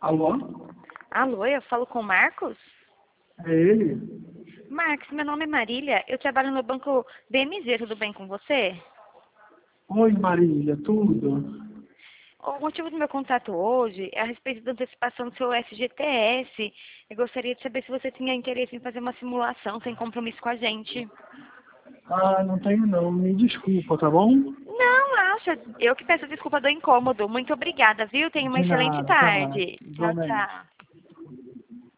Alô? Alô, eu falo com o Marcos? É ele? Marcos, meu nome é Marília, eu trabalho no banco BMZ, tudo bem com você? Oi, Marília, tudo? O motivo do meu contato hoje é a respeito da antecipação do seu FGTS. Eu gostaria de saber se você tinha interesse em fazer uma simulação sem compromisso com a gente. Ah, não tenho não, me desculpa, tá bom? Não, acha. Eu que peço desculpa do incômodo. Muito obrigada, viu? Tenha uma De excelente nada, tá. tarde. Tchau, Igualmente. tchau.